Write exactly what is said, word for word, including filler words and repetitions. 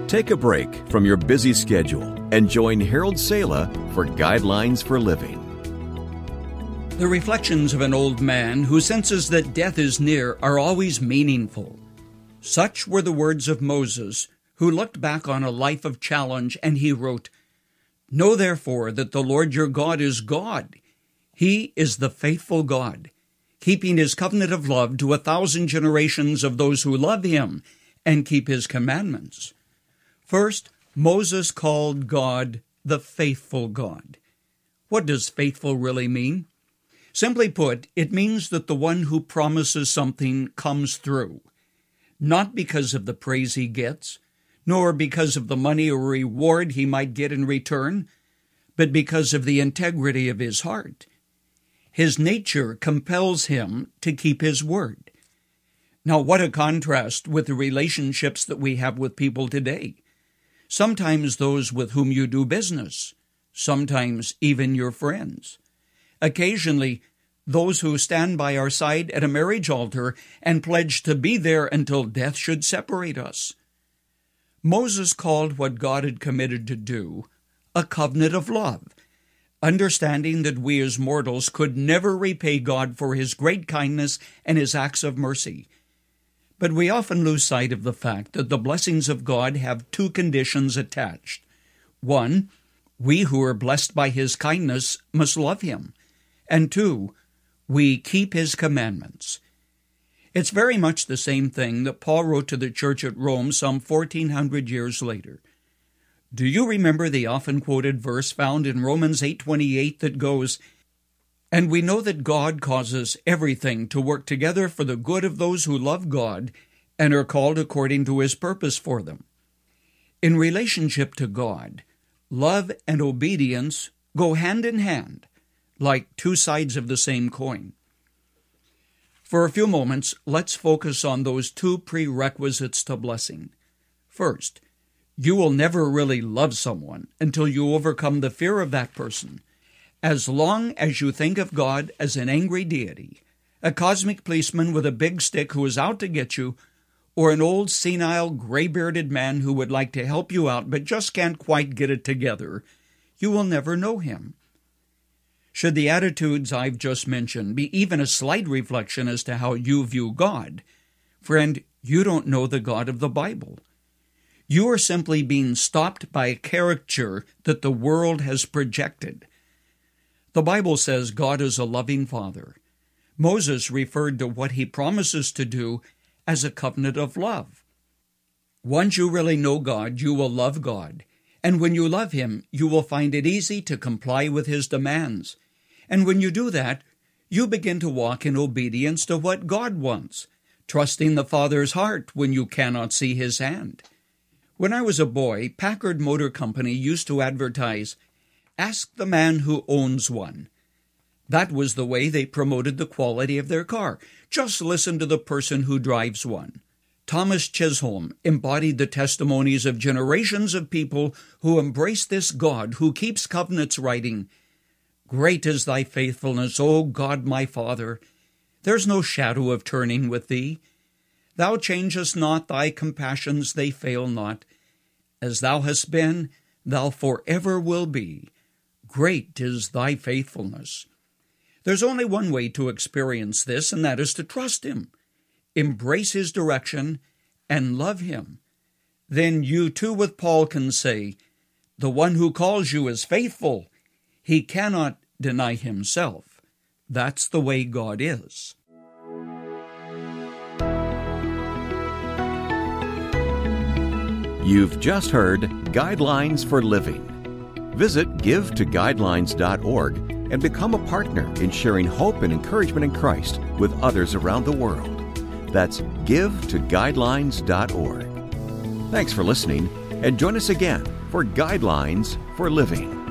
Take a break from your busy schedule and join Harold Sala for Guidelines for Living. The reflections of an old man who senses that death is near are always meaningful. Such were the words of Moses, who looked back on a life of challenge, and he wrote, "Know therefore that the Lord your God is God. He is the faithful God, keeping his covenant of love to a thousand generations of those who love him and keep his commandments." First, Moses called God the faithful God. What does faithful really mean? Simply put, it means that the one who promises something comes through, not because of the praise he gets, nor because of the money or reward he might get in return, but because of the integrity of his heart. His nature compels him to keep his word. Now, what a contrast with the relationships that we have with people today. Sometimes those with whom you do business, sometimes even your friends. Occasionally, those who stand by our side at a marriage altar and pledge to be there until death should separate us. Moses called what God had committed to do a covenant of love, understanding that we as mortals could never repay God for his great kindness and his acts of mercy. But we often lose sight of the fact that the blessings of God have two conditions attached. One, we who are blessed by his kindness must love him. And two, we keep his commandments. It's very much the same thing that Paul wrote to the church at Rome some fourteen hundred years later. Do you remember the often quoted verse found in Romans eight twenty-eight that goes, "And we know that God causes everything to work together for the good of those who love God and are called according to his purpose for them." In relationship to God, love and obedience go hand in hand, like two sides of the same coin. For a few moments, let's focus on those two prerequisites to blessing. First, you will never really love someone until you overcome the fear of that person. As long as you think of God as an angry deity, a cosmic policeman with a big stick who is out to get you, or an old senile gray-bearded man who would like to help you out but just can't quite get it together, you will never know him. Should the attitudes I've just mentioned be even a slight reflection as to how you view God, friend, you don't know the God of the Bible. You are simply being stopped by a caricature that the world has projected. The Bible says God is a loving Father. Moses referred to what he promises to do as a covenant of love. Once you really know God, you will love God. And when you love him, you will find it easy to comply with his demands. And when you do that, you begin to walk in obedience to what God wants, trusting the Father's heart when you cannot see his hand. When I was a boy, Packard Motor Company used to advertise, "Ask the man who owns one." That was the way they promoted the quality of their car. Just listen to the person who drives one. Thomas Chisholm embodied the testimonies of generations of people who embrace this God who keeps covenants, writing, "Great is thy faithfulness, O God my Father. There's no shadow of turning with thee. Thou changest not, thy compassions, they fail not. As thou hast been, thou forever will be. Great is thy faithfulness." There's only one way to experience this, and that is to trust him, embrace his direction, and love him. Then you too with Paul can say, "The one who calls you is faithful. He cannot deny himself." That's the way God is. You've just heard Guidelines for Living. Visit give to guidelines dot org and become a partner in sharing hope and encouragement in Christ with others around the world. That's give to guidelines dot org. Thanks for listening, and join us again for Guidelines for Living.